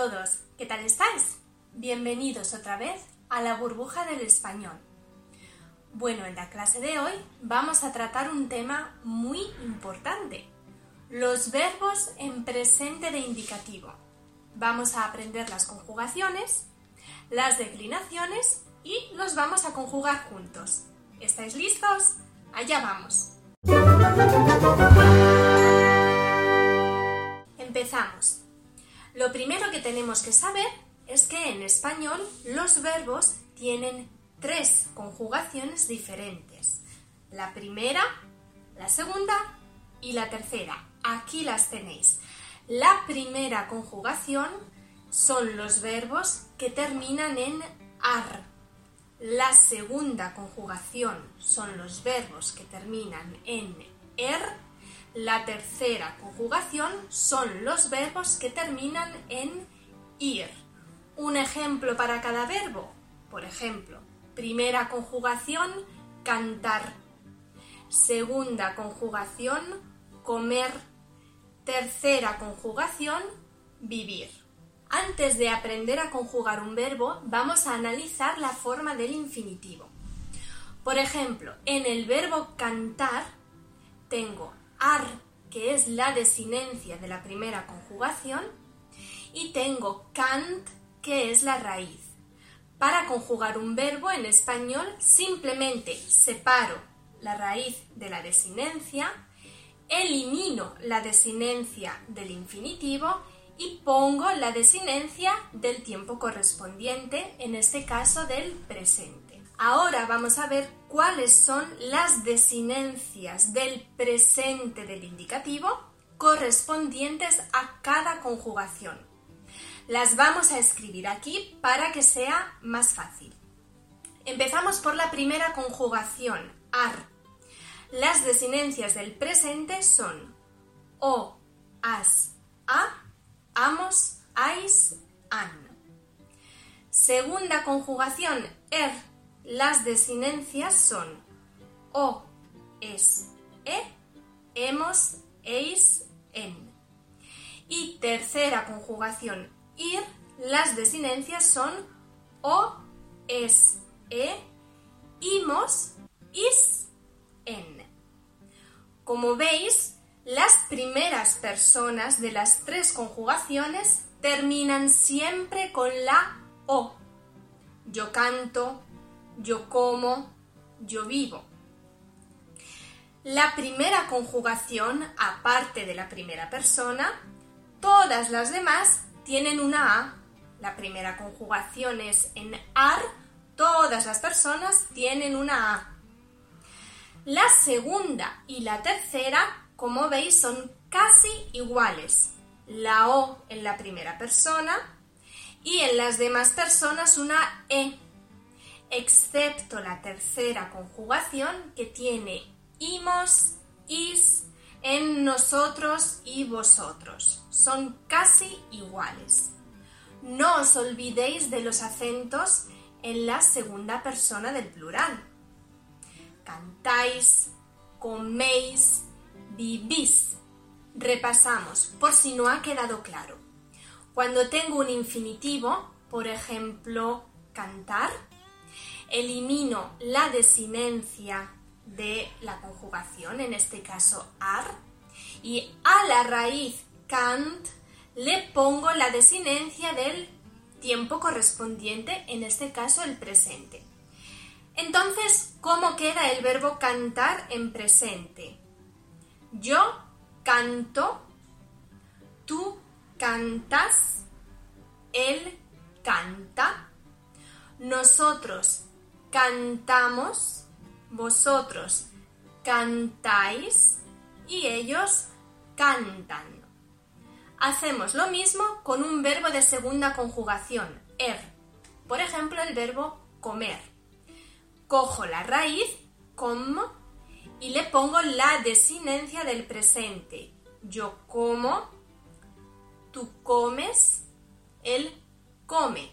todos, ¿qué tal estáis? Bienvenidos otra vez a la burbuja del español. Bueno, en la clase de hoy vamos a tratar un tema muy importante, los verbos en presente de indicativo. Vamos a aprender las conjugaciones, las declinaciones y los vamos a conjugar juntos. ¿Estáis listos? ¡Allá vamos! Empezamos. Lo primero que tenemos que saber es que en español los verbos tienen 3 conjugaciones diferentes. La primera, la segunda y la tercera. Aquí las tenéis. La primera conjugación son los verbos que terminan en ar. La segunda conjugación son los verbos que terminan en er. La tercera conjugación son los verbos que terminan en ir. Un ejemplo para cada verbo. Por ejemplo, primera conjugación, cantar. Segunda conjugación, comer. Tercera conjugación, vivir. Antes de aprender a conjugar un verbo, vamos a analizar la forma del infinitivo. Por ejemplo, en el verbo cantar tengo ar, que es la desinencia de la primera conjugación, y tengo cant, que es la raíz. Para conjugar un verbo en español, simplemente separo la raíz de la desinencia, elimino la desinencia del infinitivo y pongo la desinencia del tiempo correspondiente, en este caso del presente. Ahora vamos a ver cuáles son las desinencias del presente del indicativo correspondientes a cada conjugación. Las vamos a escribir aquí para que sea más fácil. Empezamos por la primera conjugación, ar. Las desinencias del presente son o, as, a, amos, ais, an. Segunda conjugación, er. Las desinencias son o, es, hemos, eis, en. Y tercera conjugación, ir. Las desinencias son o, es, imos, is, en. Como veis, las primeras personas de las 3 conjugaciones terminan siempre con la o. Yo canto, yo como, yo vivo. La primera conjugación, aparte de la primera persona, todas las demás tienen una a. La primera conjugación es en ar, todas las personas tienen una a. La segunda y la tercera, como veis, son casi iguales. La o en la primera persona y en las demás personas una e, excepto la tercera conjugación que tiene imos, is, en nosotros y vosotros. Son casi iguales. No os olvidéis de los acentos en la segunda persona del plural. Cantáis, coméis, vivís. Repasamos, por si no ha quedado claro. Cuando tengo un infinitivo, por ejemplo, cantar, elimino la desinencia de la conjugación, en este caso ar, y a la raíz cant le pongo la desinencia del tiempo correspondiente, en este caso el presente. Entonces, ¿cómo queda el verbo cantar en presente? Yo canto, tú cantas, él canta, nosotros cantamos, vosotros cantáis y ellos cantan. Hacemos lo mismo con un verbo de segunda conjugación, er. Por ejemplo, el verbo comer. Cojo la raíz, como, y le pongo la desinencia del presente. Yo como, tú comes, él come.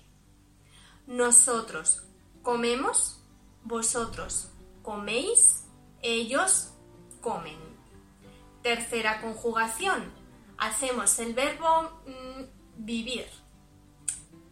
Nosotros comemos, vosotros coméis, ellos comen. Tercera conjugación. Hacemos el verbo vivir.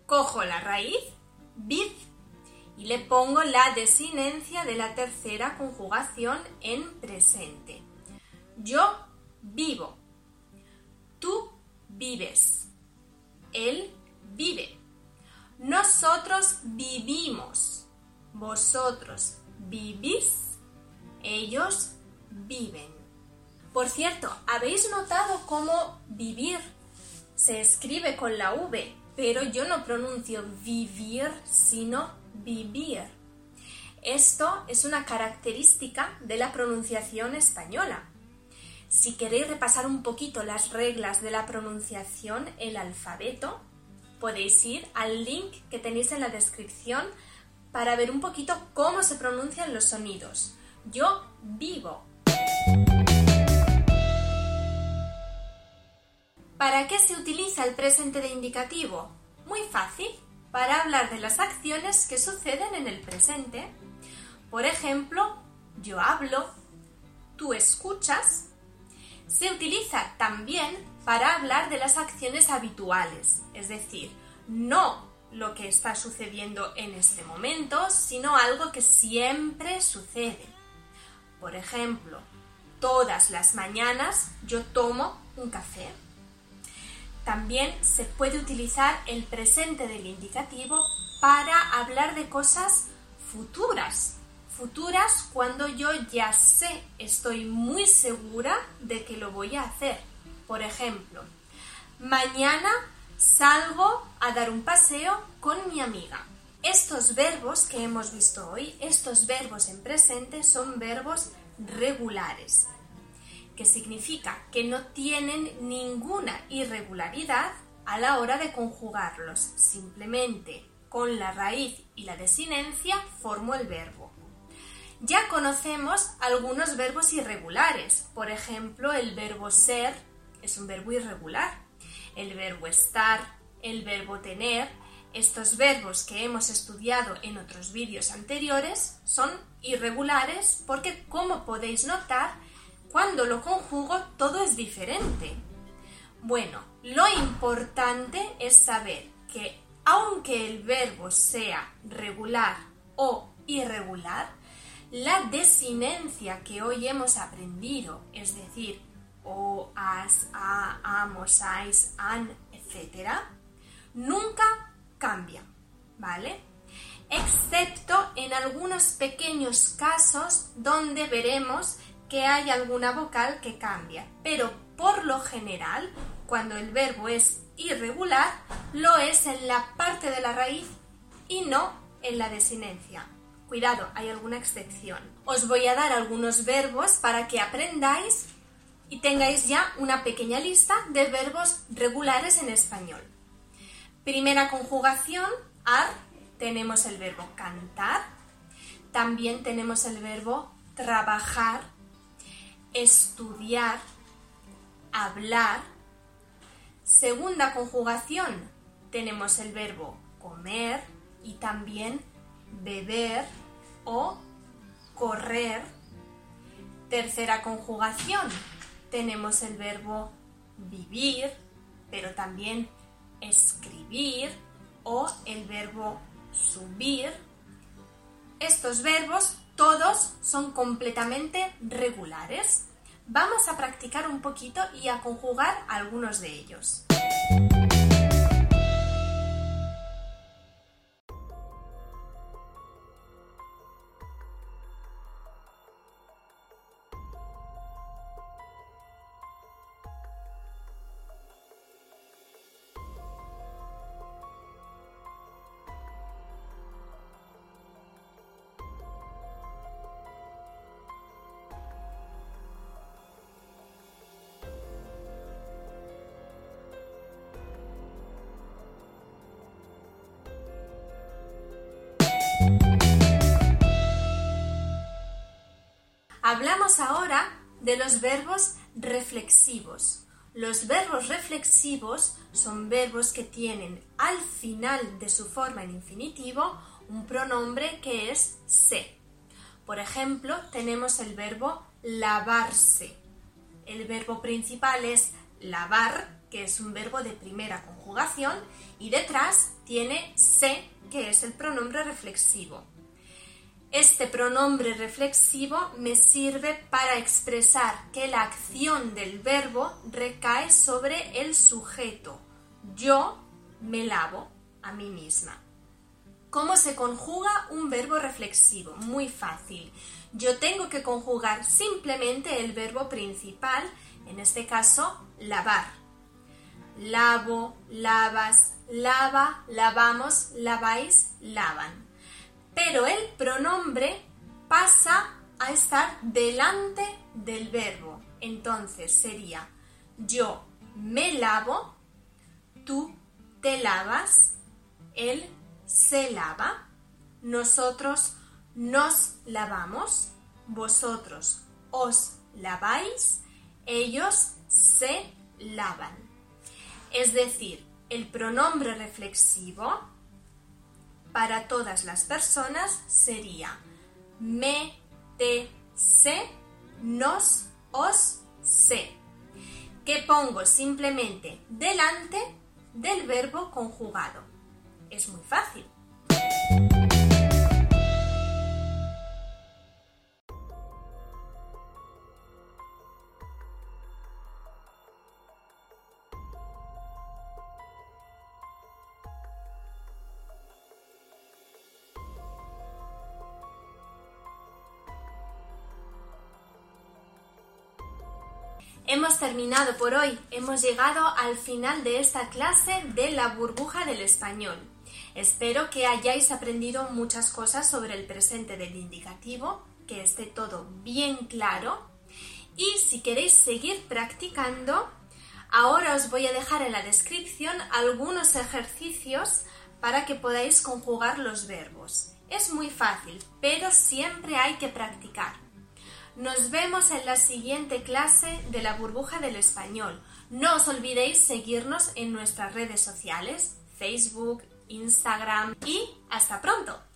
Cojo la raíz, vid, y le pongo la desinencia de la tercera conjugación en presente. Yo vivo, tú vives, él vive, nosotros vivimos, vosotros vivís, ellos viven. Por cierto, ¿habéis notado cómo vivir se escribe con la V, pero yo no pronuncio vivir, sino vivir? Esto es una característica de la pronunciación española. Si queréis repasar un poquito las reglas de la pronunciación, el alfabeto, podéis ir al link que tenéis en la descripción para ver un poquito cómo se pronuncian los sonidos. Yo vivo. ¿Para qué se utiliza el presente de indicativo? Muy fácil, para hablar de las acciones que suceden en el presente. Por ejemplo, yo hablo, tú escuchas. Se utiliza también para hablar de las acciones habituales, es decir, no lo que está sucediendo en este momento, sino algo que siempre sucede. Por ejemplo, todas las mañanas yo tomo un café. También se puede utilizar el presente del indicativo para hablar de cosas futuras. Futuras cuando yo ya sé, estoy muy segura de que lo voy a hacer. Por ejemplo, mañana salgo a dar un paseo con mi amiga. Estos verbos que hemos visto hoy, estos verbos en presente, son verbos regulares, que significa que no tienen ninguna irregularidad a la hora de conjugarlos. Simplemente con la raíz y la desinencia formo el verbo. Ya conocemos algunos verbos irregulares. Por ejemplo, el verbo ser es un verbo irregular. El verbo estar, el verbo tener. Estos verbos que hemos estudiado en otros vídeos anteriores son irregulares porque, como podéis notar, cuando lo conjugo todo es diferente. Bueno, lo importante es saber que aunque el verbo sea regular o irregular, la desinencia que hoy hemos aprendido, es decir, o, as, a, amos, ais, an, etc., nunca cambia, ¿vale? Excepto en algunos pequeños casos donde veremos que hay alguna vocal que cambia, pero por lo general, cuando el verbo es irregular, lo es en la parte de la raíz y no en la desinencia. Cuidado, hay alguna excepción. Os voy a dar algunos verbos para que aprendáis y tengáis ya una pequeña lista de verbos regulares en español. Primera conjugación, ar, tenemos el verbo cantar, también tenemos el verbo trabajar, estudiar, hablar. Segunda conjugación, tenemos el verbo comer y también beber o correr. Tercera conjugación, tenemos el verbo vivir, pero también escribir o el verbo subir. Estos verbos todos son completamente regulares. Vamos a practicar un poquito y a conjugar algunos de ellos. Hablamos ahora de los verbos reflexivos. Los verbos reflexivos son verbos que tienen al final de su forma en infinitivo un pronombre que es se. Por ejemplo, tenemos el verbo lavarse. El verbo principal es lavar que es un verbo de primera conjugación, y detrás tiene se, que es el pronombre reflexivo. Este pronombre reflexivo me sirve para expresar que la acción del verbo recae sobre el sujeto. Yo me lavo a mí misma. ¿Cómo se conjuga un verbo reflexivo? Muy fácil. Yo tengo que conjugar simplemente el verbo principal, en este caso, lavar. Lavo, lavas, lava, lavamos, laváis, lavan. Pero el pronombre pasa a estar delante del verbo. Entonces sería yo me lavo, tú te lavas, él se lava, nosotros nos lavamos, vosotros os laváis, ellos se lavan. Es decir, el pronombre reflexivo para todas las personas sería me, te, se, nos, os, se, que pongo simplemente delante del verbo conjugado. Es muy fácil. Hemos terminado por hoy, hemos llegado al final de esta clase de la burbuja del español. Espero que hayáis aprendido muchas cosas sobre el presente del indicativo, que esté todo bien claro. Y si queréis seguir practicando, ahora os voy a dejar en la descripción algunos ejercicios para que podáis conjugar los verbos. Es muy fácil, pero siempre hay que practicar. Nos vemos en la siguiente clase de la burbuja del español. No os olvidéis seguirnos en nuestras redes sociales, Facebook, Instagram y ¡hasta pronto!